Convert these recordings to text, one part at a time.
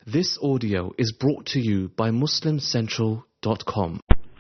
This audio is brought to you by MuslimCentral.com.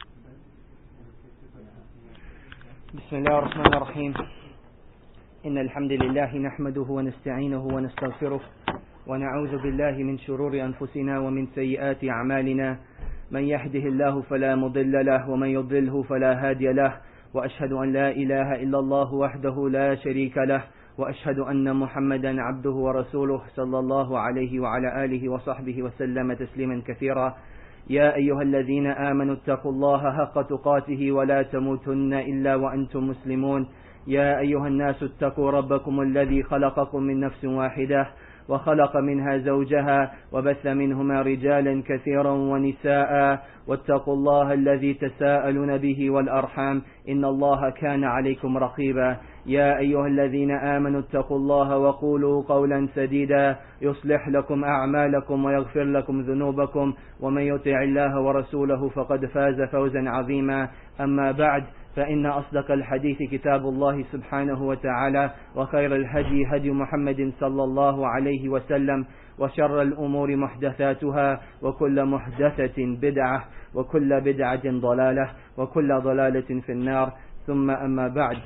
بسم الله الرحمن الرحيم إن الحمد لله نحمده ونستعينه ونستغفره ونعوذ بالله من شرور أنفسنا ومن سيئات أعمالنا من يهده الله فلا مضل له ومن يضلله فلا هادي له وأشهد أن لا إله إلا الله وحده لا شريك له وأشهد أن محمدا عبده ورسوله صلى الله عليه وعلى آله وصحبه وسلم تسليما كثيرا يا أيها الذين آمنوا اتقوا الله حق تقاته ولا تموتن إلا وأنتم مسلمون يا أيها الناس اتقوا ربكم الذي خلقكم من نفس واحدة وخلق منها زوجها وبث منهما رجالا كثيرا ونساء واتقوا الله الذي تساءلون به والأرحام إن الله كان عليكم رقيبا يا أيها الذين آمنوا اتقوا الله وقولوا قولا سديدا يصلح لكم أعمالكم ويغفر لكم ذنوبكم ومن يطع الله ورسوله فقد فاز فوزا عظيما أما بعد فإن أصدق الحديث كتاب الله سبحانه وتعالى وخير الهدي هدي محمد صلى الله عليه وسلم وشر الأمور محدثاتها وكل محدثة بدعة وكل بدعة ضلالة وكل ضلالة في النار ثم أما بعد.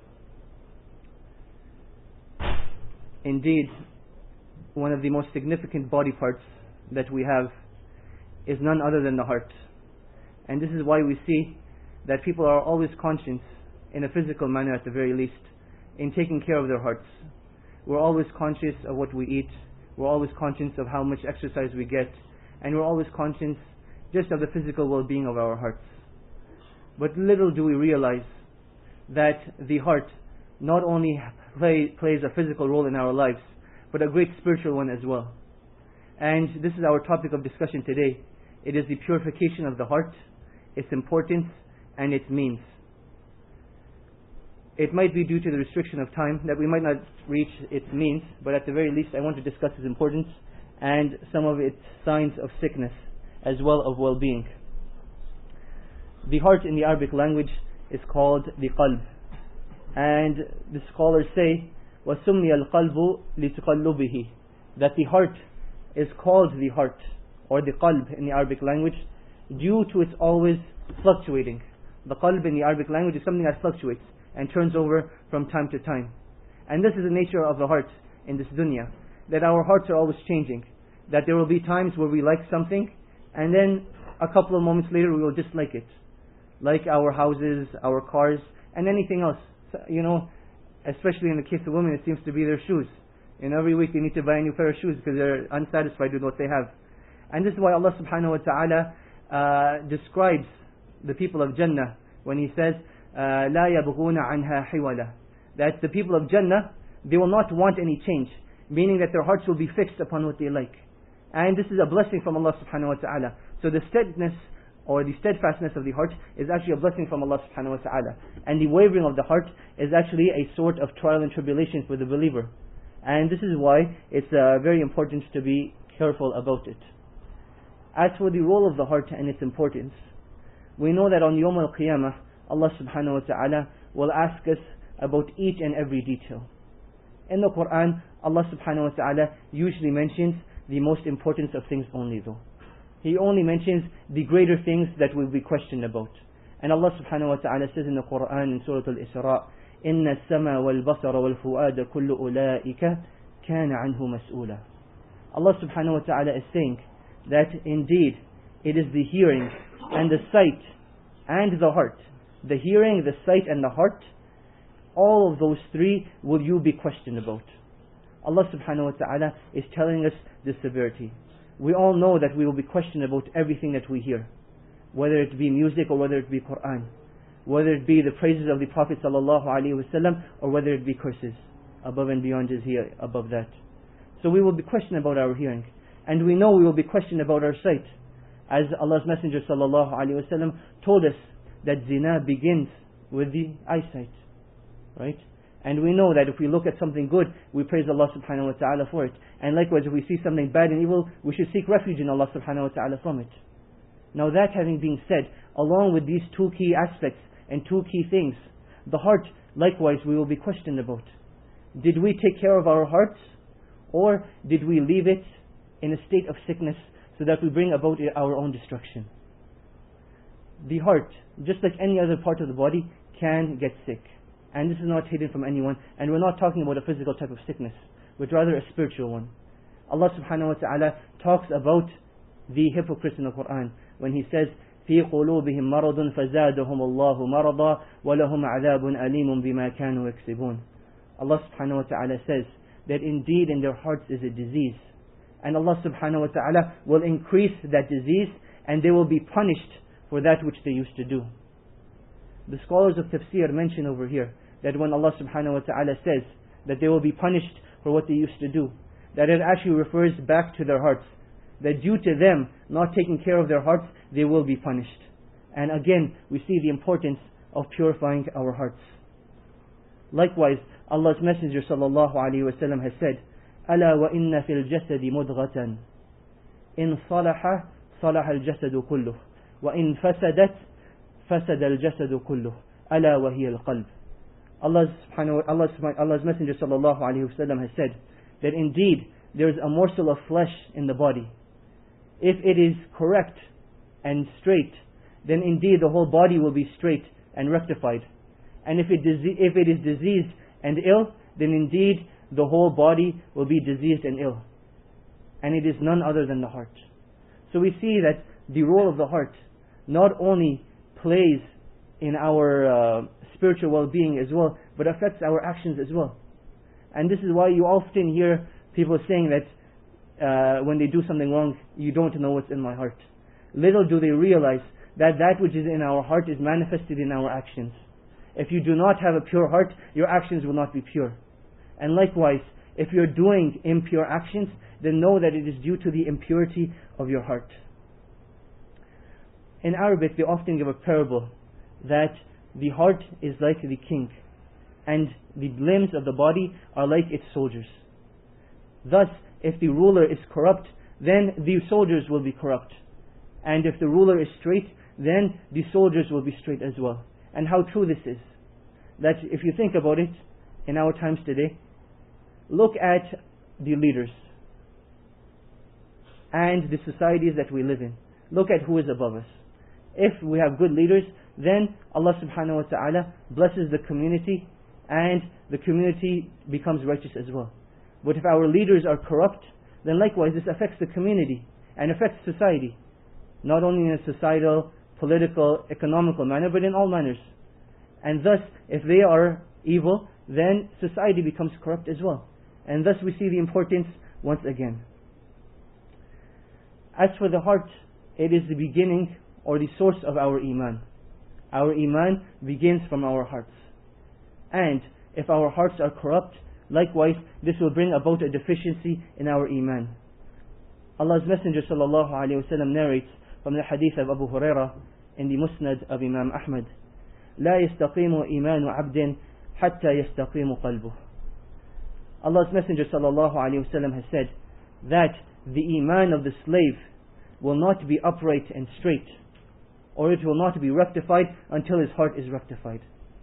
Indeed, one of the most significant body parts that we have is none other than the heart. And this is why we see that people are always conscious, in a physical manner at the very least, in taking care of their hearts. We're always conscious of what we eat, we're always conscious of how much exercise we get, and we're always conscious just of the physical well-being of our hearts. But little do we realize that the heart not only plays a physical role in our lives, but a great spiritual one as well. And this is our topic of discussion today. It is the purification of the heart, its importance, and its means. It might be due to the restriction of time that we might not reach its means, but at the very least I want to discuss its importance and some of its signs of sickness as well of well-being. The heart in the Arabic language is called the qalb, and the scholars say وَسُمِّيَ الْقَلْبُ لِتَقَلُّبِهِ, that the heart is called the heart or the qalb in the Arabic language due to its always fluctuating. The qalb in the Arabic language is something that fluctuates and turns over from time to time. And this is the nature of the heart in this dunya, that our hearts are always changing, that there will be times where we like something and then a couple of moments later we will dislike it, like our houses, our cars, and anything else. You know, especially in the case of women, it seems to be their shoes. And every week they need to buy a new pair of shoes because they're unsatisfied with what they have. And this is why Allah subhanahu wa ta'ala describes the people of Jannah when He says لا يبغون عنها حولا, that the people of Jannah, they will not want any change, meaning that their hearts will be fixed upon what they like. And this is a blessing from Allah subhanahu wa ta'ala. So the steadiness or the steadfastness of the heart is actually a blessing from Allah subhanahu wa ta'ala, and the wavering of the heart is actually a sort of trial and tribulation for the believer. And this is why it's very important to be careful about it. As for the role of the heart and its importance, we know that on Yawm al-Qiyamah, Allah subhanahu wa ta'ala will ask us about each and every detail. In the Quran, Allah subhanahu wa ta'ala usually mentions the most important of things only though. He only mentions the greater things that we'll be questioned about. And Allah subhanahu wa ta'ala says in the Quran in Surah Al-Isra, إِنَّ السَّمَى وَالْبَصَرَ وَالْفُؤَادَ كُلُّ أُولَٰئِكَ كَانَ عَنْهُ مَسْئُولًا. Allah subhanahu wa ta'ala is saying that indeed it is the hearing and the sight and the heart. The hearing, the sight and the heart, all of those three will you be questioned about. Allah subhanahu wa ta'ala is telling us the severity. We all know that we will be questioned about everything that we hear, whether it be music or whether it be Quran, whether it be the praises of the Prophet sallallahu alaihi wasallam or whether it be curses. Above and beyond is here, above that. So we will be questioned about our hearing, and we know we will be questioned about our sight, as Allah's Messenger sallallahu alaihi wasallam told us that zina begins with the eyesight, right? And we know that if we look at something good, we praise Allah subhanahu wa ta'ala for it. And likewise, if we see something bad and evil, we should seek refuge in Allah subhanahu wa ta'ala from it. Now that having been said, along with these two key aspects and two key things, the heart, likewise, we will be questioned about. Did we take care of our hearts? Or did we leave it in a state of sickness so that we bring about our own destruction. The heart, just like any other part of the body, can get sick. And this is not hidden from anyone. And we're not talking about a physical type of sickness, but rather a spiritual one. Allah subhanahu wa ta'ala talks about the hypocrites in the Quran when He says, في قلوبهم مرض فزادهم الله مرضا ولهم عذاب أليم بما كانوا يكسبون. Allah subhanahu wa ta'ala says that indeed in their hearts is a disease. And Allah subhanahu wa ta'ala will increase that disease and they will be punished for that which they used to do. The scholars of tafsir mention over here that when Allah subhanahu wa ta'ala says that they will be punished for what they used to do, that it actually refers back to their hearts. That due to them not taking care of their hearts, they will be punished. And again, we see the importance of purifying our hearts. Likewise, Allah's Messenger sallallahu alaihi wasallam has said, ألا وإن في الجسد مضغة إن صلح صلح الجسد كله وإن فسدت فسد الجسد كله ألا وهي القلب. Allah's Messenger sallallahu alaihi wasallam has said that indeed there is a morsel of flesh in the body. If it is correct and straight, then indeed the whole body will be straight and rectified. And if it is diseased and ill, then indeed the whole body will be diseased and ill. And it is none other than the heart. So we see that the role of the heart not only plays in our spiritual well-being as well, but affects our actions as well. And this is why you often hear people saying that when they do something wrong, you don't know what's in my heart. Little do they realize that that which is in our heart is manifested in our actions. If you do not have a pure heart, your actions will not be pure. And likewise, if you're doing impure actions, then know that it is due to the impurity of your heart. In Arabic, they often give a parable that the heart is like the king, and the limbs of the body are like its soldiers. Thus, if the ruler is corrupt, then the soldiers will be corrupt. And if the ruler is straight, then the soldiers will be straight as well. And how true this is. That if you think about it, in our times today, look at the leaders and the societies that we live in. Look at who is above us. If we have good leaders, then Allah subhanahu wa ta'ala blesses the community and the community becomes righteous as well. But if our leaders are corrupt, then likewise this affects the community and affects society. Not only in a societal, political, economical manner, but in all manners. And thus, if they are evil, then society becomes corrupt as well. And thus we see the importance once again. As for the heart, it is the beginning or the source of our iman. Our iman begins from our hearts. And if our hearts are corrupt, likewise this will bring about a deficiency in our iman. Allah's Messenger sallallahu alaihi wasallam narrates from the hadith of Abu Hurairah in the Musnad of Imam Ahmad, لا يستقيم إيمان عبد حتى يستقيم قلبه. Allah's Messenger sallallahu alaihi wasallam has said that the iman of the slave will not be upright and straight, or it will not be rectified until his heart is rectified.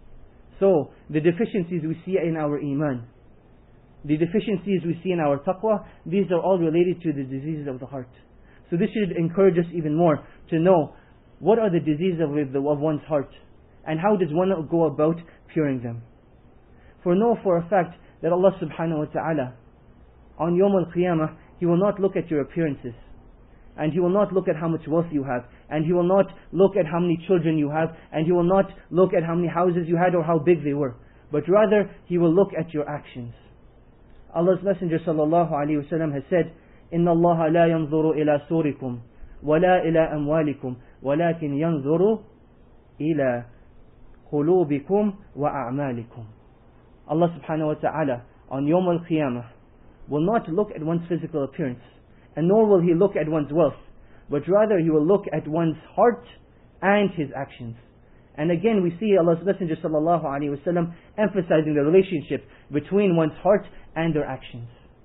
So, the deficiencies we see in our iman, the deficiencies we see in our taqwa, these are all related to the diseases of the heart. So this should encourage us even more to know what are the diseases of one's heart, and how does one go about curing them. For know for a fact that Allah subhanahu wa ta'ala, on Yawm al-Qiyamah, He will not look at your appearances, and He will not look at how much wealth you have, and He will not look at how many children you have, and He will not look at how many houses you had or how big they were, but rather He will look at your actions. Allah's Messenger sallallahu alaihi wasallam has said, إِنَّ اللَّهَ لَا يَنظُرُ إِلَى صُورِكُمْ وَلَا إِلَى أَمْوَالِكُمْ وَلَكِنْ يَنظُرُ إِلَى قُلُوبِكُمْ وَأَعْمَالِكُمْ. Allah subhanahu wa ta'ala on Yawm al-Qiyamah will not look at one's physical appearance, and nor will He look at one's wealth, but rather He will look at one's heart and his actions. And again we see Allah's Messenger sallallahu alaihi wasallam emphasizing the relationship between one's heart and their actions.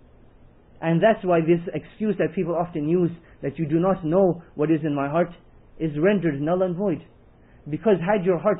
And that's why this excuse that people often use, that you do not know what is in my heart, is rendered null and void. Because had your heart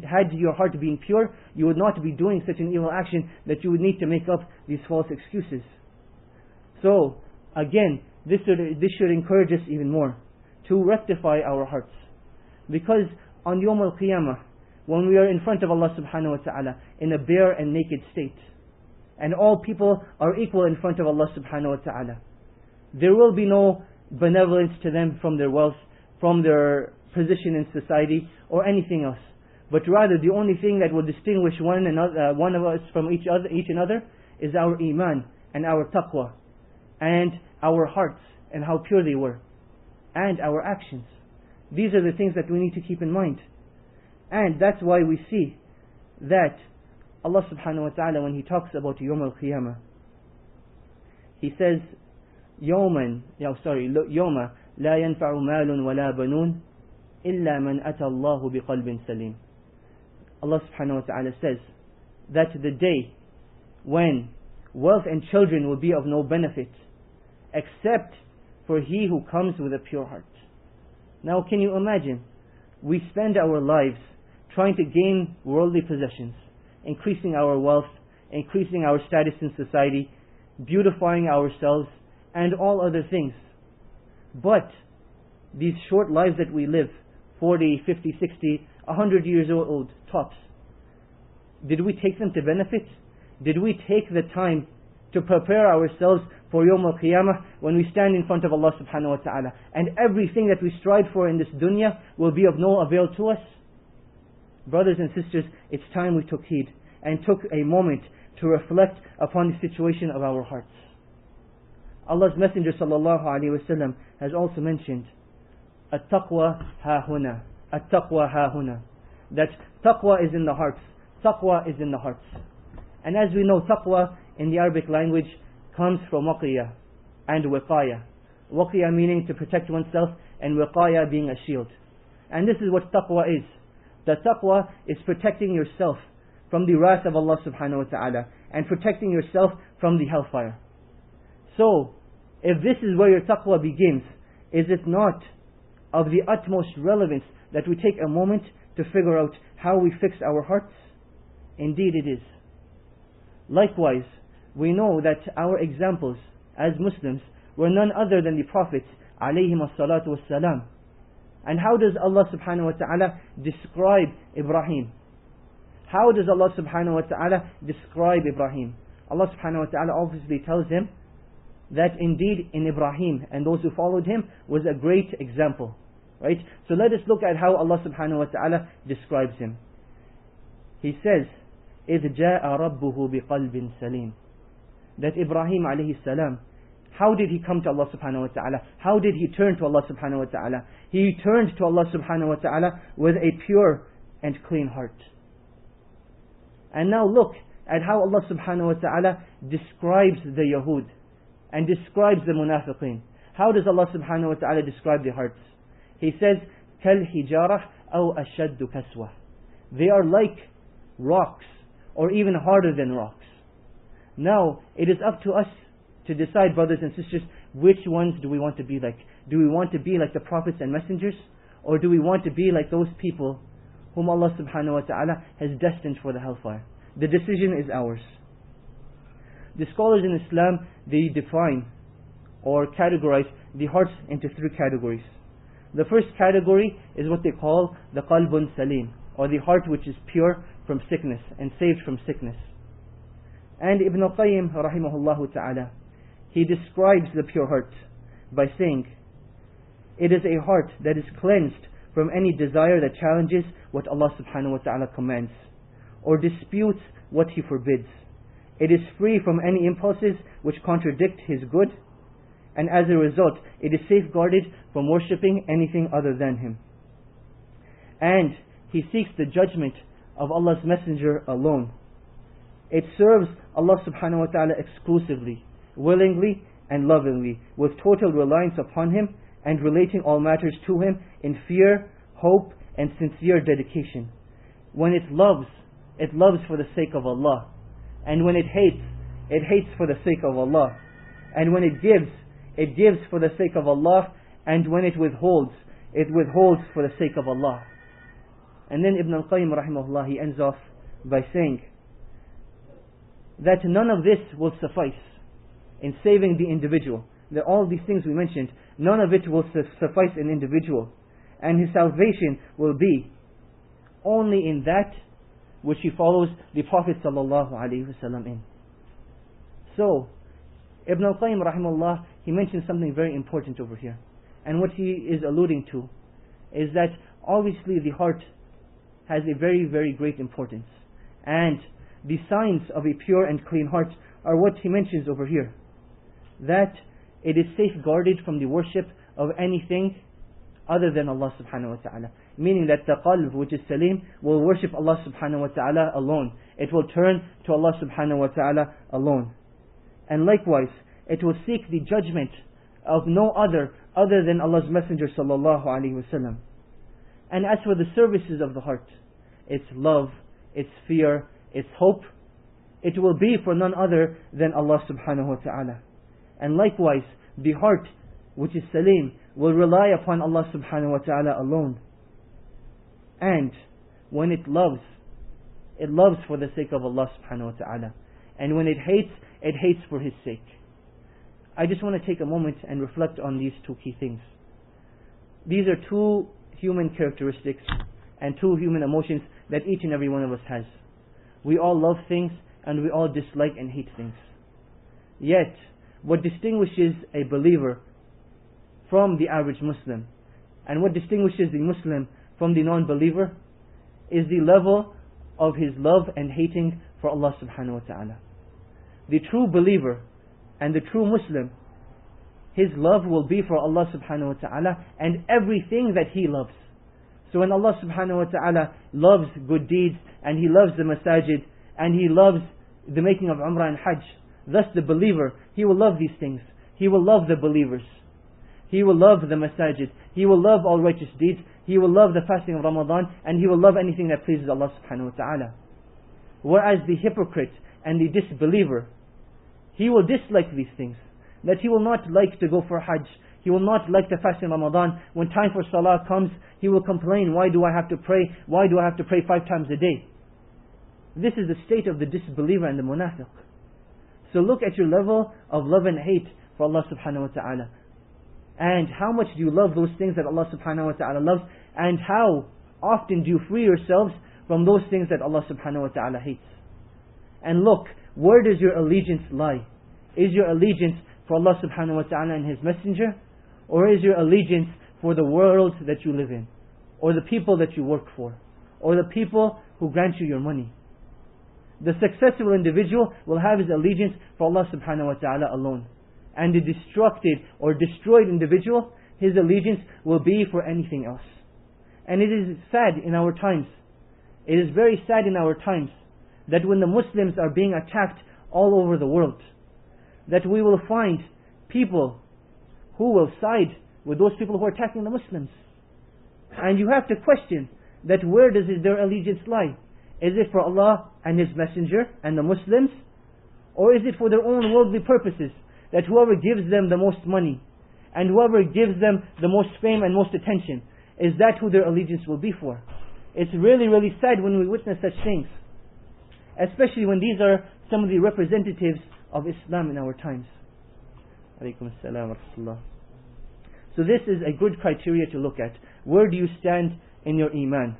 been pure, you would not be doing such an evil action that you would need to make up these false excuses. So, again, this should encourage us even more to rectify our hearts. Because on Yawm al-Qiyamah, when we are in front of Allah subhanahu wa ta'ala in a bare and naked state, and all people are equal in front of Allah subhanahu wa ta'ala, there will be no benevolence to them from their wealth, from their position in society, or anything else. But rather, the only thing that will distinguish one of us from each other is our iman and our taqwa, and our hearts and how pure they were, and our actions. These are the things that we need to keep in mind. And that's why we see that Allah subhanahu wa ta'ala, when He talks about Yawm al-Qiyamah, He says, يوم لا ينفع مال ولا بنون إلا من أتى الله بقلب سليم. Allah subhanahu wa ta'ala says that the day when wealth and children will be of no benefit except for he who comes with a pure heart. Now can you imagine, we spend our lives trying to gain worldly possessions, increasing our wealth, increasing our status in society, beautifying ourselves, and all other things. But these short lives that we live, 40, 50, 60, 100 years old, tops, did we take them to benefit? Did we take the time to prepare ourselves for Yawm al-Qiyamah when we stand in front of Allah subhanahu wa ta'ala, and everything that we strive for in this dunya will be of no avail to us? Brothers and sisters, it's time we took heed and took a moment to reflect upon the situation of our hearts. Allah's Messenger sallallahu alaihi wasallam has also mentioned, "At-taqwa ha-huna, at-taqwa ha-huna," that taqwa is in the hearts. Taqwa is in the hearts. And as we know, taqwa in the Arabic language comes from waqiyah and wiqaya. Waqiyah meaning to protect oneself, and wiqaya being a shield. And this is what taqwa is. The taqwa is protecting yourself from the wrath of Allah subhanahu wa ta'ala, and protecting yourself from the hellfire. So, if this is where your taqwa begins, is it not of the utmost relevance that we take a moment to figure out how we fix our hearts? Indeed it is. Likewise, we know that our examples as Muslims were none other than the Prophets alayhim as-salatu was-salam. And how does Allah subhanahu wa ta'ala describe Ibrahim? How does Allah subhanahu wa ta'ala describe Ibrahim? Allah subhanahu wa ta'ala obviously tells him that indeed in Ibrahim and those who followed him was a great example. Right? So let us look at how Allah subhanahu wa ta'ala describes him. He says, إِذْ جَاءَ رَبُّهُ بِقَلْبٍ سَلِيمٍ. That Ibrahim alayhi salam, how did he come to Allah subhanahu wa ta'ala? How did he turn to Allah subhanahu wa ta'ala? He turned to Allah subhanahu wa ta'ala with a pure and clean heart. And now look at how Allah subhanahu wa ta'ala describes the Yahud and describes the Munafiqeen. How does Allah subhanahu wa ta'ala describe the hearts? He says, كَالْحِجَارَةِ أَوْ أَشَدُّ كَسْوَةً. They are like rocks, or even harder than rocks. Now, it is up to us to decide, brothers and sisters, which ones do we want to be like? Do we want to be like the prophets and messengers? Or do we want to be like those people whom Allah subhanahu wa ta'ala has destined for the hellfire? The decision is ours. The scholars in Islam, they define or categorize the hearts into three categories. The first category is what they call the qalbun salim, or the heart which is pure from sickness and saved from sickness. And Ibn al-Qayyim rahimahullah ta'ala, he describes the pure heart by saying, it is a heart that is cleansed from any desire that challenges what Allah subhanahu wa ta'ala commands, or disputes what He forbids. It is free from any impulses which contradict His good, and as a result, it is safeguarded from worshipping anything other than Him. And he seeks the judgment of Allah's Messenger alone. It serves Allah subhanahu wa ta'ala exclusively, willingly and lovingly, with total reliance upon Him, and relating all matters to Him in fear, hope and sincere dedication. When it loves for the sake of Allah. And when it hates for the sake of Allah. And when it gives for the sake of Allah. And when it withholds for the sake of Allah. And then Ibn al-Qayyim rahimahullah, he ends off by saying that none of this will suffice in saving the individual that all these things we mentioned, none of it will suffice an individual. And his salvation will be only in that which he follows the Prophet ﷺ in. So, Ibn al-Qayyim rahimahullah, he mentions something very important over here. And what he is alluding to is that obviously the heart has a very, very great importance. And the signs of a pure and clean heart are what he mentions over here. That it is safeguarded from the worship of anything other than Allah subhanahu wa ta'ala. Meaning that the qalb, which is salim, will worship Allah subhanahu wa ta'ala alone. It will turn to Allah subhanahu wa ta'ala alone. And likewise, it will seek the judgment of no other than Allah's Messenger sallallahu alaihi wasallam. And as for the services of the heart, its love, its fear, its hope, it will be for none other than Allah subhanahu wa ta'ala. And likewise, the heart, which is salim, will rely upon Allah subhanahu wa ta'ala alone. And when it loves for the sake of Allah subhanahu wa ta'ala. And when it hates for His sake. I just want to take a moment and reflect on these two key things. These are two human characteristics and two human emotions that each and every one of us has. We all love things and we all dislike and hate things. Yet, what distinguishes a believer from the average Muslim, and what distinguishes the Muslim from the non-believer, is the level of his love and hating for Allah subhanahu wa ta'ala. The true believer and the true Muslim, his love will be for Allah subhanahu wa ta'ala and everything that he loves. So when Allah subhanahu wa ta'ala loves good deeds, and He loves the masajid, and He loves the making of Umrah and Hajj, thus the believer, he will love these things. He will love the believers. He will love the masajid. He will love all righteous deeds. He will love the fasting of Ramadan, and he will love anything that pleases Allah subhanahu wa ta'ala. Whereas the hypocrite and the disbeliever, he will dislike these things. That he will not like to go for Hajj. He will not like to fast in Ramadan. When time for Salah comes, he will complain, why do I have to pray? Why do I have to pray 5 times a day? This is the state of the disbeliever and the munafiq. So look at your level of love and hate for Allah subhanahu wa ta'ala. And how much do you love those things that Allah subhanahu wa ta'ala loves? And how often do you free yourselves from those things that Allah subhanahu wa ta'ala hates? And look, where does your allegiance lie? Is your allegiance for Allah subhanahu wa ta'ala and His Messenger? Or is your allegiance for the world that you live in? Or the people that you work for? Or the people who grant you your money? The successful individual will have his allegiance for Allah subhanahu wa ta'ala alone. And the destructed or destroyed individual, his allegiance will be for anything else. And it is sad in our times. It is very sad in our times that when the Muslims are being attacked all over the world, that we will find people who will side with those people who are attacking the Muslims. And you have to question that where does their allegiance lie? Is it for Allah and His Messenger and the Muslims? Or is it for their own worldly purposes? That whoever gives them the most money and whoever gives them the most fame and most attention, is that who their allegiance will be for? It's really, really sad when we witness such things. Especially when these are some of the representatives of Islam in our times. Alaykum as-salam wa rahmatullah. So this is a good criteria to look at. Where do you stand in your iman?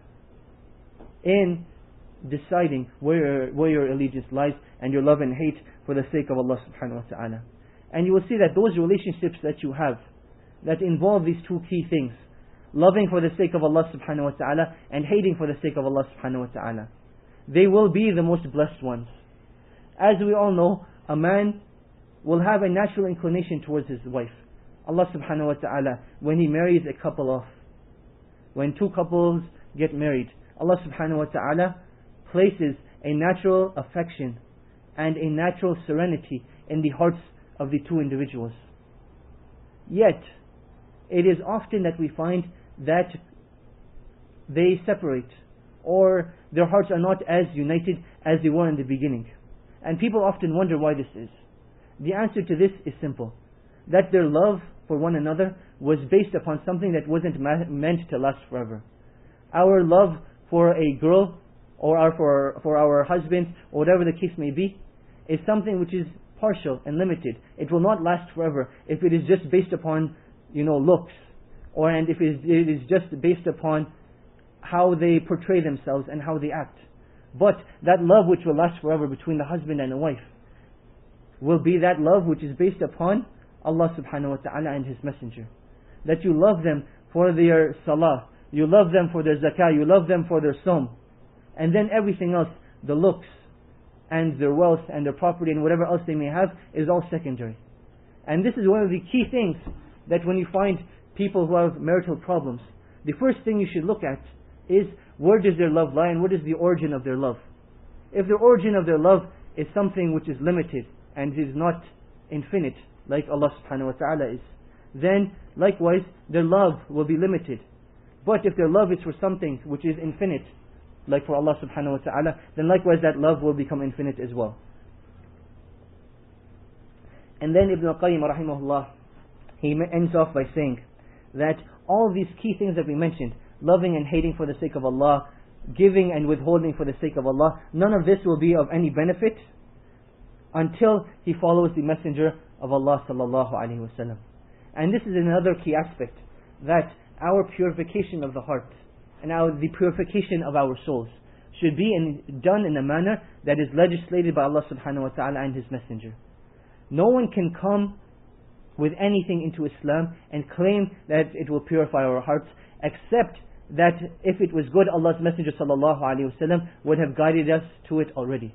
In deciding where your allegiance lies and your love and hate for the sake of Allah subhanahu wa ta'ala. And you will see that those relationships that you have that involve these two key things, loving for the sake of Allah subhanahu wa ta'ala and hating for the sake of Allah subhanahu wa ta'ala, they will be the most blessed ones. As we all know, a man will have a natural inclination towards his wife. Allah subhanahu wa ta'ala, when He marries a couple off, when two couples get married, Allah subhanahu wa ta'ala places a natural affection and a natural serenity in the hearts of the two individuals. Yet, it is often that we find that they separate, or their hearts are not as united as they were in the beginning. And people often wonder why this is. The answer to this is simple. That their love for one another was based upon something that wasn't meant to last forever. Our love for a girl, or for our husband, or whatever the case may be, is something which is partial and limited. It will not last forever if it is just based upon, looks, and if it is just based upon how they portray themselves and how they act. But that love which will last forever between the husband and the wife will be that love which is based upon Allah subhanahu wa ta'ala and His Messenger. That you love them for their salah, you love them for their zakah, you love them for their sawm, and then everything else, the looks and their wealth and their property and whatever else they may have, is all secondary. And this is one of the key things that when you find people who have marital problems, the first thing you should look at is, where does their love lie and what is the origin of their love? If the origin of their love is something which is limited and is not infinite, like Allah subhanahu wa ta'ala is, then likewise their love will be limited. But if their love is for something which is infinite, like for Allah subhanahu wa ta'ala, then likewise that love will become infinite as well. And then Ibn al-Qayyim rahimahullah, he ends off by saying that all these key things that we mentioned, loving and hating for the sake of Allah, giving and withholding for the sake of Allah, none of this will be of any benefit until he follows the Messenger of Allah sallallahu alaihi wasallam. And this is another key aspect, that our purification of the heart and the purification of our souls should be done in a manner that is legislated by Allah subhanahu wa ta'ala and His Messenger. No one can come with anything into Islam and claim that it will purify our hearts, except that if it was good, Allah's Messenger sallallahu alaihi wasallam would have guided us to it already.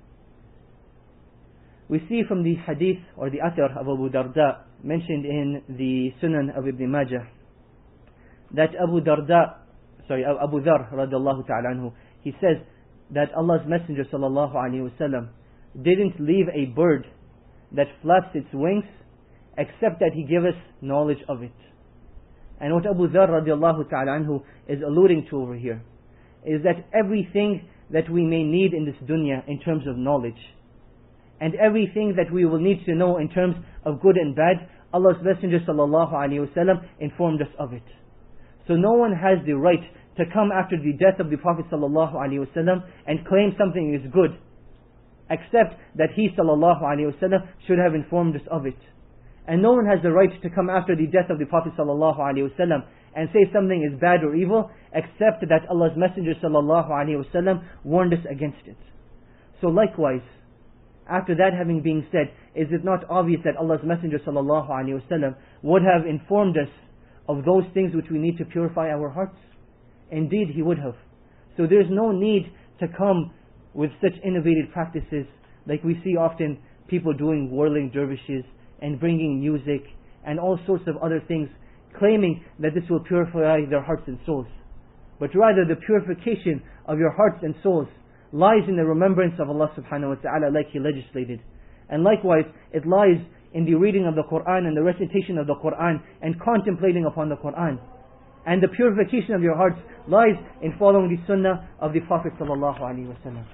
We see from the hadith or the athar of Abu Darda mentioned in the Sunan of Ibn Majah that Abu Dharr radiallahu ta'ala anhu, he says that Allah's Messenger sallallahu alaihi wasallam didn't leave a bird that flaps its wings except that He gave us knowledge of it. And what Abu Dharr radiallahu ta'ala anhu is alluding to over here is that everything that we may need in this dunya in terms of knowledge, and everything that we will need to know in terms of good and bad, Allah's Messenger sallallahu alaihi wasallam informed us of it. So no one has the right to come after the death of the Prophet sallallahu alaihi wasallam and claim something is good, except that he sallallahu alaihi wasallam should have informed us of it. And no one has the right to come after the death of the Prophet sallallahu alaihi wasallam and say something is bad or evil, except that Allah's Messenger sallallahu alaihi wasallam warned us against it. So likewise, after that having been said, is it not obvious that Allah's Messenger sallallahu alaihi wasallam would have informed us of those things which we need to purify our hearts? Indeed, He would have. So there's no need to come with such innovative practices like we see often people doing whirling dervishes and bringing music and all sorts of other things, claiming that this will purify their hearts and souls. But rather the purification of your hearts and souls lies in the remembrance of Allah subhanahu wa ta'ala like He legislated. And likewise, it lies in the reading of the Qur'an and the recitation of the Qur'an and contemplating upon the Qur'an. And the purification of your hearts lies in following the sunnah of the Prophet sallallahu alaihi wasallam.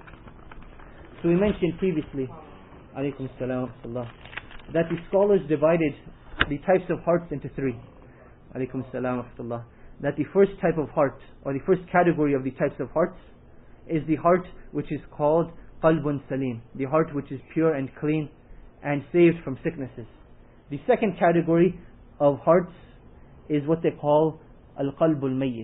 So we mentioned previously, alaykum assalam wa rahmatullah, that the scholars divided the types of hearts into three. Alaykum assalam wa rahmatullah. That the first type of heart, or the first category of the types of hearts, is the heart which is called qalbun salim, the heart which is pure and clean and saved from sicknesses. The second category of hearts is what they call al-qalbul mayyit.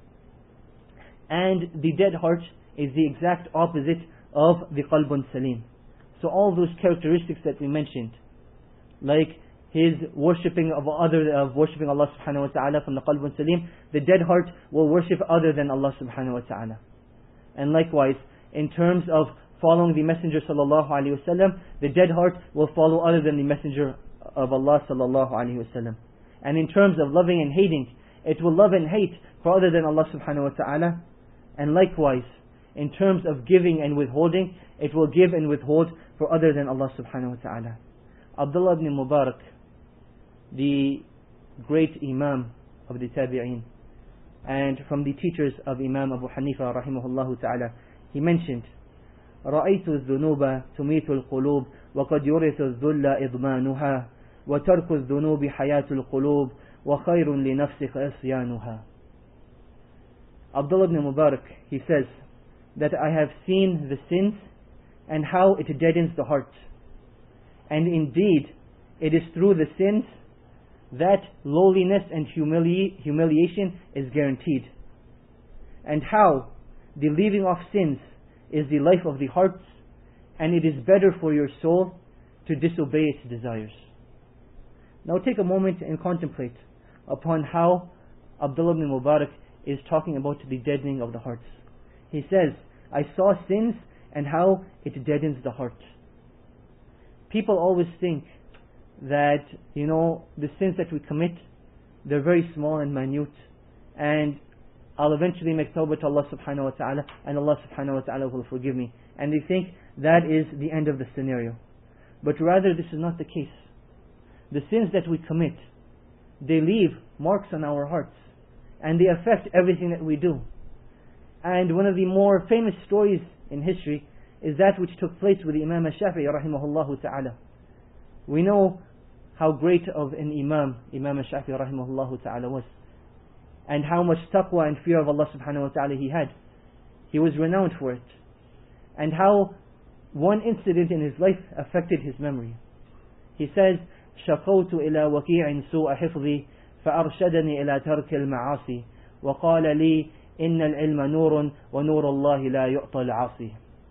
And the dead heart is the exact opposite of the qalbun salim. So all those characteristics that we mentioned, like his worshipping of worshipping Allah subhanahu wa ta'ala from the qalbun salim, the dead heart will worship other than Allah subhanahu wa ta'ala. And likewise, in terms of following the Messenger sallallahu alaihi wasallam, the dead heart will follow other than the Messenger of Allah sallallahu alaihi wasallam. And in terms of loving and hating, it will love and hate for other than Allah subhanahu wa ta'ala. And likewise, in terms of giving and withholding, it will give and withhold for other than Allah subhanahu wa ta'ala. Abdullah ibn Mubarak, the great Imam of the Tabi'een, and from the teachers of Imam Abu Hanifa rahimahullah ta'ala, he mentioned, رأيت الذنوب تميت القلوب وقد يورث الذل إضمانها وترك الذنوب حياة القلوب وخير لنفسك إصيانها. Abdullah ibn Mubarak, he says that I have seen the sins and how it deadens the heart, And indeed, it is through the sins that lowliness and humiliation is guaranteed. And how the leaving off sins is the life of the hearts, and it is better for your soul to disobey its desires. Now take a moment and contemplate upon how Abdullah ibn Mubarak is talking about the deadening of the hearts. He says, I saw sins and how it deadens the heart. People always think that, the sins that we commit, they're very small and minute, and I'll eventually make tawbah to Allah subhanahu wa ta'ala, and Allah subhanahu wa ta'ala will forgive me. And they think that is the end of the scenario. But rather, this is not the case. The sins that we commit, they leave marks on our hearts, and they affect everything that we do. And one of the more famous stories in history is that which took place with Imam al-Shafi'i rahimahullah ta'ala. We know how great of an Imam al-Shafi'i rahimahullah ta'ala was, and how much taqwa and fear of Allah subhanahu wa ta'ala he had. He was renowned for it. And how one incident in his life affected his memory. He says, شَقَوْتُ إِلَى وَكِيعٍ سُوءَ حِفْظِي فَأَرْشَدَنِي إِلَى تَرْكِ الْمَعَاصِي وَقَالَ لِي إِنَّ الْعِلْمَ نُورٌ وَنُورُ اللَّهِ لَا يُعْطَى الْعَاصِي.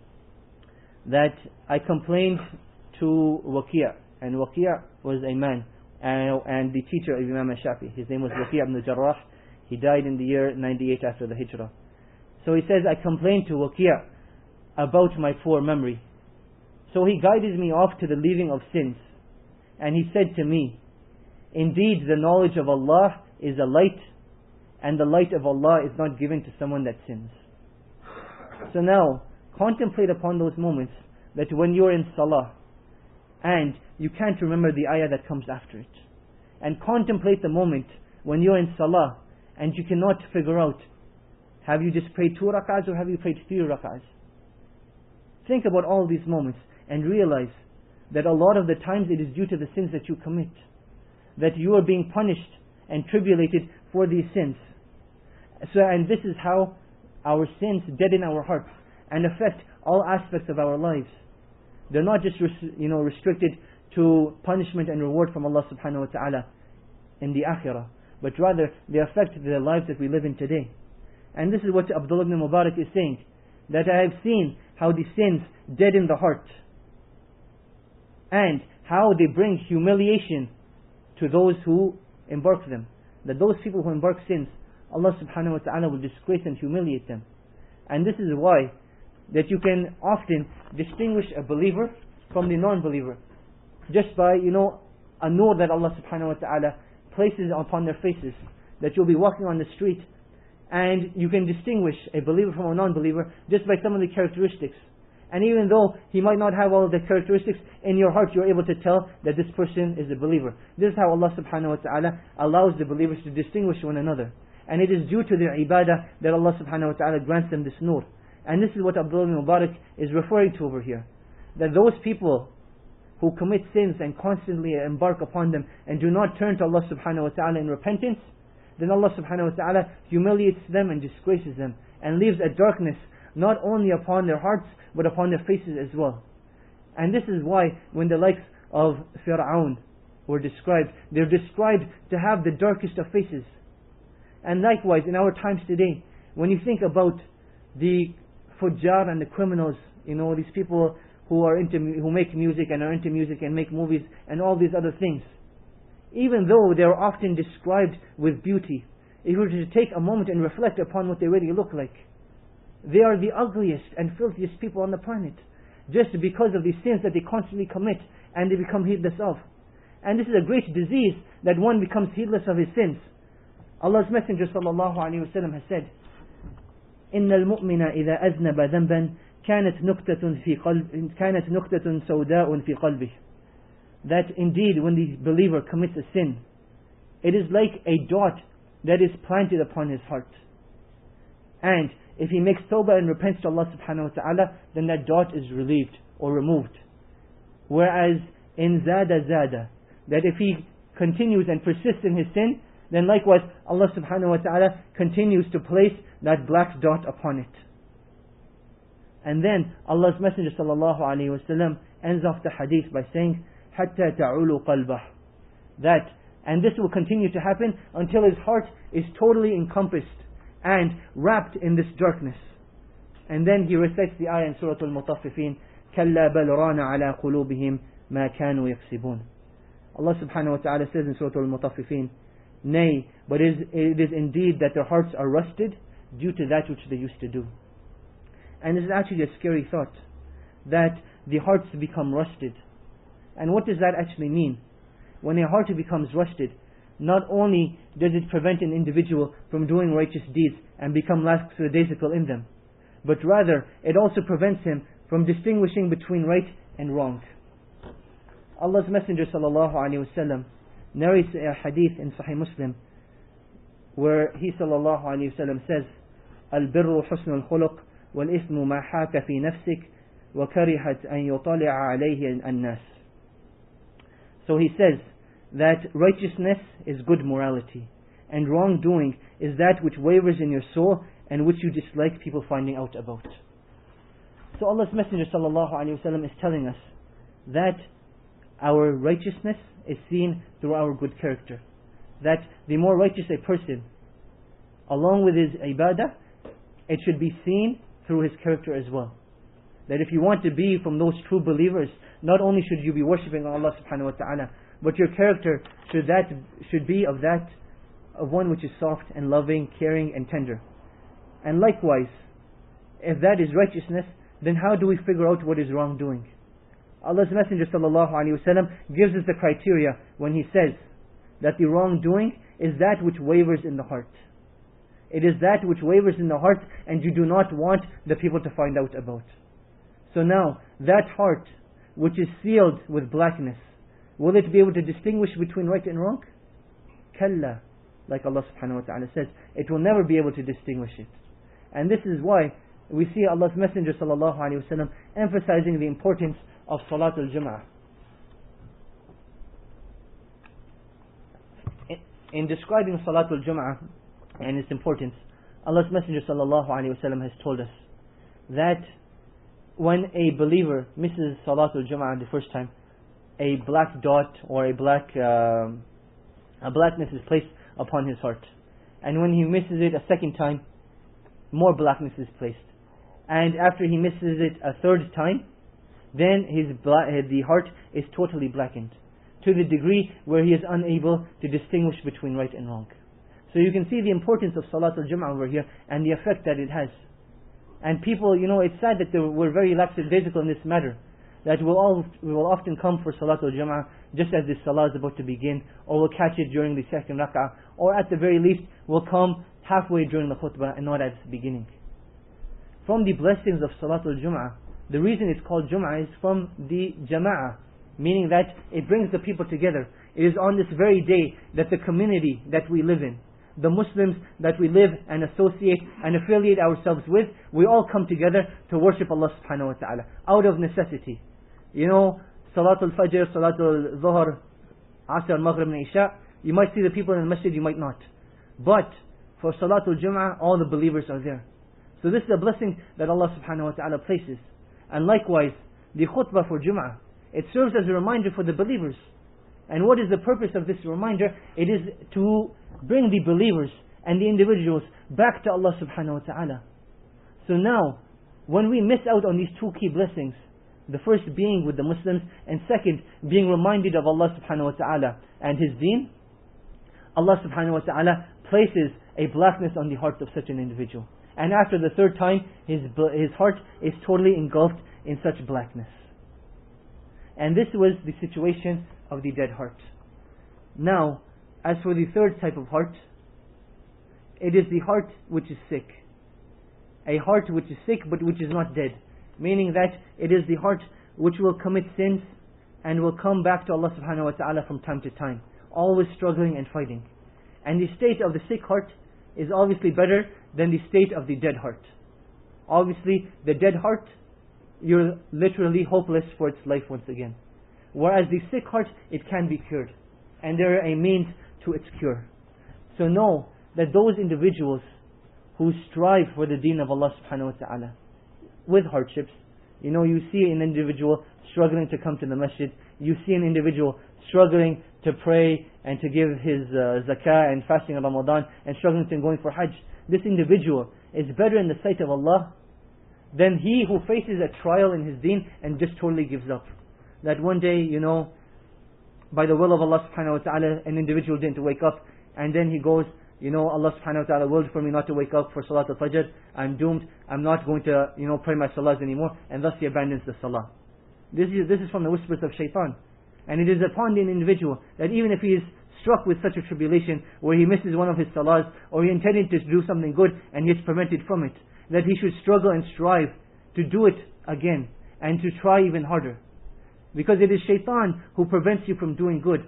That I complained to Waqi', and Waqi' was a man and the teacher of Imam al-Shafi'i. His name was Waqi' ibn Jarrah. He died in the year 98 after the Hijrah. So he says, I complained to Waqi' about my poor memory. So he guided me off to the leaving of sins. And he said to me, indeed the knowledge of Allah is a light, and the light of Allah is not given to someone that sins. So now, contemplate upon those moments that when you're in salah, and you can't remember the ayah that comes after it. And contemplate the moment when you're in salah, and you cannot figure out, have you just prayed 2 rak'ahs or have you prayed 3 rak'ahs? Think about all these moments and realize that a lot of the times it is due to the sins that you commit, that you are being punished and tribulated for these sins. And this is how our sins deaden our hearts and affect all aspects of our lives. They're not just restricted to punishment and reward from Allah subhanahu wa ta'ala in the akhirah, but rather they affect the lives that we live in today. And this is what Abdullah ibn Mubarak is saying, that I have seen how the sins deaden the heart, and how they bring humiliation to those who embark them. That those people who embark sins, Allah subhanahu wa ta'ala will disgrace and humiliate them. And this is why that you can often distinguish a believer from the non-believer just by, a nur that Allah subhanahu wa ta'ala places upon their faces. That you'll be walking on the street and you can distinguish a believer from a non-believer just by some of the characteristics. And even though he might not have all of the characteristics, in your heart you're able to tell that this person is a believer. This is how Allah subhanahu wa ta'ala allows the believers to distinguish one another. And it is due to their ibadah that Allah subhanahu wa ta'ala grants them this nur. And this is what Abdullah ibn Mubarak is referring to over here. That those people who commit sins and constantly embark upon them and do not turn to Allah subhanahu wa ta'ala in repentance, then Allah subhanahu wa ta'ala humiliates them and disgraces them and leaves a darkness not only upon their hearts but upon their faces as well. And this is why when the likes of Fir'aun were described, they're described to have the darkest of faces. And likewise in our times today, when you think about the fujjar and the criminals, these people who make music and are into music and make movies and all these other things, even though they are often described with beauty, if you were to take a moment and reflect upon what they really look like, they are the ugliest and filthiest people on the planet, just because of the sins that they constantly commit and they become heedless of. And this is a great disease, that one becomes heedless of his sins. Allah's Messenger sallallahu alaihi wasallam has said, إن المؤمن إذا أذنب ذنبا كانت نكتة سوداء في قلبه. That indeed when the believer commits a sin, it is like a dot that is planted upon his heart. And if he makes tawbah and repents to Allah subhanahu wa ta'ala, then that dot is relieved or removed. Whereas in zada, that if he continues and persists in his sin, then likewise Allah subhanahu wa ta'ala continues to place that black dot upon it. And then Allah's Messenger sallallahu alayhi wa sallam ends off the hadith by saying, حَتَّى تَعُولُ قَلْبَهُ. That, and this will continue to happen until his heart is totally encompassed and wrapped in this darkness. And then he recites the ayah in Surah Al-Mutaffifin, كَلَّا بَلْ رَانَ عَلَى قُلُوبِهِمْ مَا كَانُوا يَكْسِبُونَ. Allah subhanahu wa ta'ala says in Surah Al-Mutaffifin, nay, but it is indeed that their hearts are rusted due to that which they used to do. And this is actually a scary thought, that the hearts become rusted. And what does that actually mean? When a heart becomes rusted, not only does it prevent an individual from doing righteous deeds and become lackadaisical in them, but rather it also prevents him from distinguishing between right and wrong. Allah's Messenger sallallahu alaihi wasallam narrates a hadith in Sahih Muslim where he sallallahu alaihi wasallam says, "Al-birru husnul khuluq wal-ithmu ma haka fi nafsik wa karihat an yutali'a alayhi an-nas." So he says that righteousness is good morality, and wrongdoing is that which wavers in your soul and which you dislike people finding out about. So Allah's Messenger sallallahu alaihi wasallam is telling us that our righteousness is seen through our good character. That the more righteous a person, along with his ibadah, it should be seen through his character as well. That if you want to be from those true believers, not only should you be worshipping Allah subhanahu wa ta'ala, but your character should be of one which is soft and loving, caring and tender. And likewise, if that is righteousness, then how do we figure out what is wrongdoing? Allah's Messenger sallallahu alaihi wasallam gives us the criteria when he says that the wrongdoing is that which wavers in the heart. It is that which wavers in the heart and you do not want the people to find out about. So now, that heart which is sealed with blackness, will it be able to distinguish between right and wrong? Kalla, like Allah subhanahu wa ta'ala says, it will never be able to distinguish it. And this is why we see Allah's Messenger sallallahu alaihi wasallam emphasizing the importance of Salatul Jum'ah. In describing Salatul Jum'ah and its importance, Allah's Messenger sallallahu alaihi wasallam has told us that when a believer misses Salatul Jum'ah the first time, a black dot or a blackness is placed upon his heart. And when he misses it a second time, more blackness is placed. And after he misses it a third time, then the heart is totally blackened, to the degree where he is unable to distinguish between right and wrong. So you can see the importance of Salatul Jum'ah over here and the effect that it has. And people, it's sad that we're very lackadaisical in this matter, that we will often come for Salatul Jum'ah just as the Salah is about to begin, or we'll catch it during the second rak'ah, or at the very least we'll come halfway during the khutbah and not at its beginning. From the blessings of Salatul Jum'ah, the reason it's called Jum'ah is from the Jama'ah, meaning that it brings the people together. It is on this very day that the community that we live in, the Muslims that we live and associate and affiliate ourselves with, we all come together to worship Allah subhanahu wa ta'ala, out of necessity. Salatul Fajr, Salatul Dhuhr, Asr, Maghrib and Isha, you might see the people in the masjid, you might not. But for Salatul Jum'ah, all the believers are there. So this is a blessing that Allah subhanahu wa ta'ala places. And likewise, the khutbah for Jum'ah, it serves as a reminder for the believers. And what is the purpose of this reminder? It is to bring the believers and the individuals back to Allah subhanahu wa ta'ala. So now, when we miss out on these two key blessings, the first being with the Muslims, and second, being reminded of Allah subhanahu wa ta'ala and His deen, Allah subhanahu wa ta'ala places a blackness on the heart of such an individual. And after the third time, his heart is totally engulfed in such blackness. And this was the situation of the dead heart. Now, as for the third type of heart, it is the heart which is sick. A heart which is sick but which is not dead. Meaning that it is the heart which will commit sins and will come back to Allah subhanahu wa ta'ala from time to time, always struggling and fighting. And the state of the sick heart is obviously better than the state of the dead heart. Obviously, the dead heart, you're literally hopeless for its life once again. Whereas the sick heart, it can be cured. And there are a means to its cure. So know that those individuals who strive for the deen of Allah subhanahu wa ta'ala with hardships, you see an individual struggling to come to the masjid, you see an individual struggling to pray and to give his zakah and fasting in Ramadan and struggling to going for Hajj. This individual is better in the sight of Allah than he who faces a trial in his deen and just totally gives up. That one day, by the will of Allah subhanahu wa ta'ala, an individual didn't wake up, and then he goes, Allah subhanahu wa ta'ala willed for me not to wake up for Salat al-Fajr, I'm doomed, I'm not going to, pray my salahs anymore, and thus he abandons the salah. This is from the whispers of shaitan. And it is upon the individual that even if he is struck with such a tribulation where he misses one of his salahs, or he intended to do something good and he is prevented from it, that he should struggle and strive to do it again and to try even harder. Because it is shaitan who prevents you from doing good.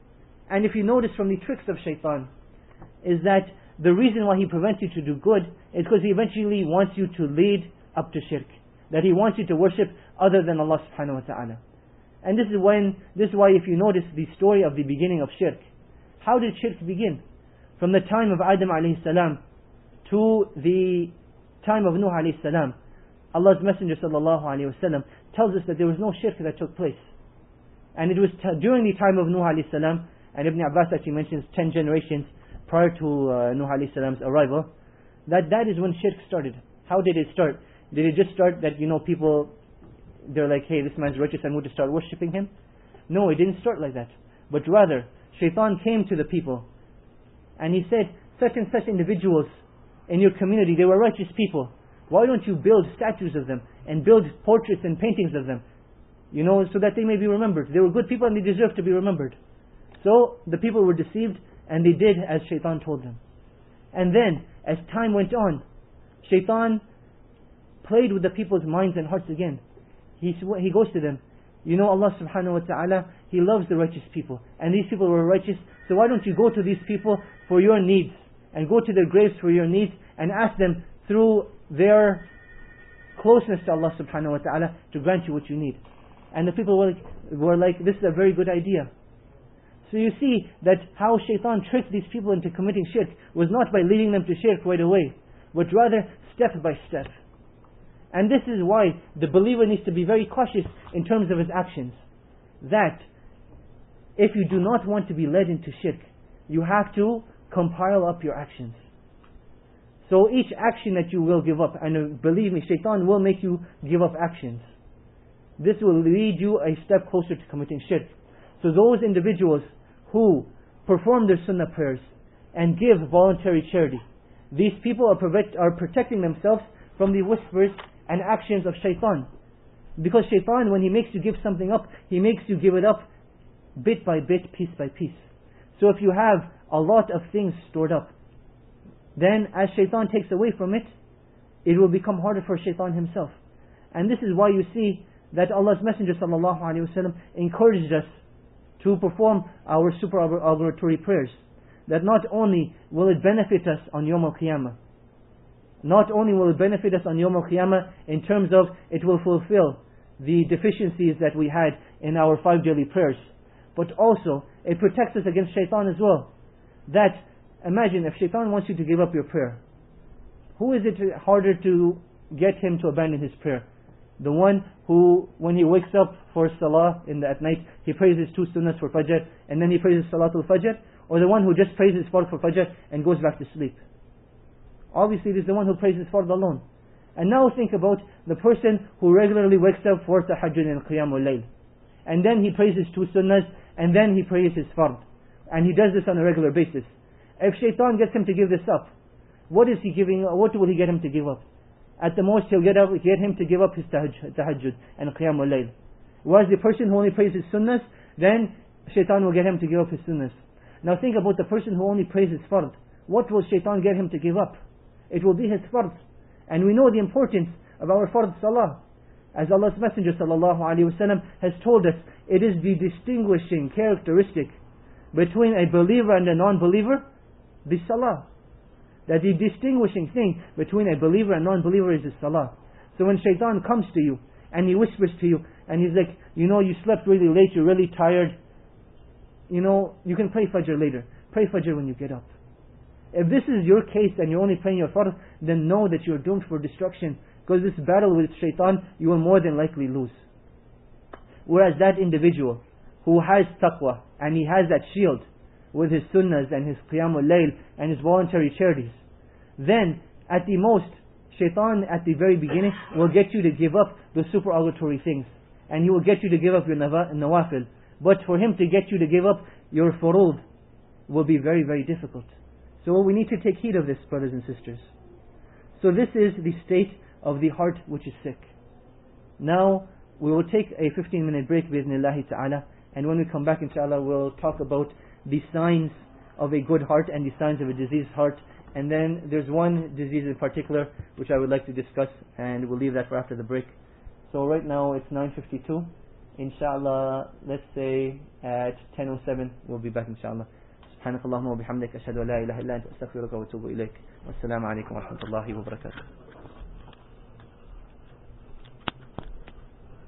And if you notice from the tricks of shaitan, is that the reason why he prevents you to do good is because he eventually wants you to lead up to shirk. That he wants you to worship other than Allah subhanahu wa ta'ala. And this is why if you notice the story of the beginning of shirk, how did shirk begin? From the time of Adam alayhi salam to the time of Nuh alayhi salam, Allah's Messenger sallallahu alayhi wasallam tells us that there was no shirk that took place. And it was during the time of Nuh alayhi salam, and Ibn Abbas actually mentions 10 generations prior to Nuh alayhi salam's arrival, that is when shirk started. How did it start? Did it just start that, people, they're like, hey, this man's righteous, I'm going to start worshipping him? No, it didn't start like that. But rather, shaitan came to the people and he said, such and such individuals in your community, they were righteous people. Why don't you build statues of them and build portraits and paintings of them? So that they may be remembered. They were good people and they deserve to be remembered. So the people were deceived and they did as shaitan told them. And then, as time went on, shaitan played with the people's minds and hearts again. He goes to them, Allah subhanahu wa ta'ala, He loves the righteous people. And these people were righteous, so why don't you go to these people for your needs, and go to their graves for your needs, and ask them through their closeness to Allah subhanahu wa ta'ala to grant you what you need. And the people were like, this is a very good idea. So you see that how shaitan tricked these people into committing shirk was not by leading them to shirk right away, but rather step by step. And this is why the believer needs to be very cautious in terms of his actions. That if you do not want to be led into shirk, you have to compile up your actions. So each action that you will give up, and believe me, shaitan will make you give up actions. This will lead you a step closer to committing shirk. So those individuals who perform their sunnah prayers and give voluntary charity, these people are protecting themselves from the whispers and actions of shaitan. Because shaitan, when he makes you give something up, he makes you give it up bit by bit, piece by piece. So if you have a lot of things stored up, then as shaitan takes away from it, it will become harder for shaitan himself. And this is why you see that Allah's Messenger sallallahu alaihi wasallam encouraged us to perform our supererogatory prayers. That not only will it benefit us on Yawm al-Qiyamah, not only will it benefit us on Yawm al-Qiyamah in terms of it will fulfill the deficiencies that we had in our 5 daily prayers, but also it protects us against shaitan as well. That, imagine if shaitan wants you to give up your prayer, who is it harder to get him to abandon his prayer? The one who, when he wakes up for salah at night, he prays his 2 sunnahs for fajr, and then he prays his salatul fajr, or the one who just prays his fard for fajr and goes back to sleep? Obviously it is the one who prays his fard alone. And now think about the person who regularly wakes up for tahajjud and qiyamul layl, and then he prays his 2 sunnahs, and then he prays his fard, and he does this on a regular basis. If shaitan gets him to give this up, what will he get him to give up? At the most he'll get him to give up his tahajjud and qiyamul layl. Whereas the person who only prays his sunnahs, then shaitan will get him to give up his sunnahs. Now think about the person who only prays his fard. What will shaitan get him to give up? It will be his fard. And we know the importance of our fard salah. As Allah's Messenger sallallahu alaihi wasallam has told us, it is the distinguishing characteristic between a believer and a non-believer, the salah. That the distinguishing thing between a believer and non-believer is the salah. So when shaitan comes to you and he whispers to you and he's like, you slept really late, you're really tired, you can pray fajr later. Pray fajr when you get up. If this is your case and you're only praying your fard, then know that you're doomed for destruction. Because this battle with shaitan, you will more than likely lose. Whereas that individual who has taqwa, and he has that shield with his sunnahs and his qiyamul layl and his voluntary charities, then at the most, shaitan at the very beginning will get you to give up the supererogatory things, and he will get you to give up your nawafil. But for him to get you to give up your furud will be very, very difficult. So we need to take heed of this, brothers and sisters. So this is the state of the heart which is sick. Now we will take a 15-minute break bi'idhnillahi ta'ala, and when we come back inshallah we'll talk about the signs of a good heart and the signs of a diseased heart. And then there's one disease in particular which I would like to discuss, and we'll leave that for after the break. So right now it's 9:52. Inshallah, let's say at 10:07 we'll be back inshallah. سبحانك اللهم وبحمدك أشهد أن لا إله إلا أنت أستغفرك وأتوب إليك والسلام عليكم ورحمة الله وبركاته.